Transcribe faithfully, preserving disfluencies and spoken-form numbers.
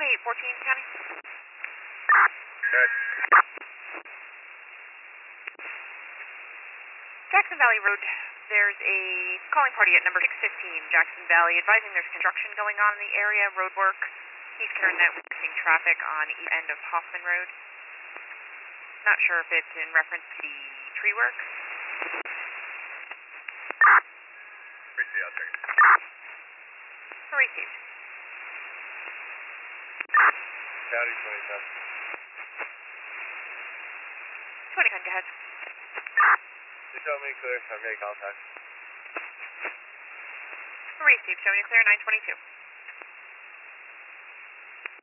twenty-eight fourteen, County. Good. Jackson Valley Road. There's a calling party at number six fifteen, Jackson Valley, advising there's construction going on in the area, road work. He's concerned that we're seeing traffic on each end of Hoffman Road. Not sure if it's in reference to the tree work. Receive, I'll check it. Received. County twenty-ten. twenty ten, go ahead. You show me clear, I made contact. Received, showing you clear, nine twenty-two.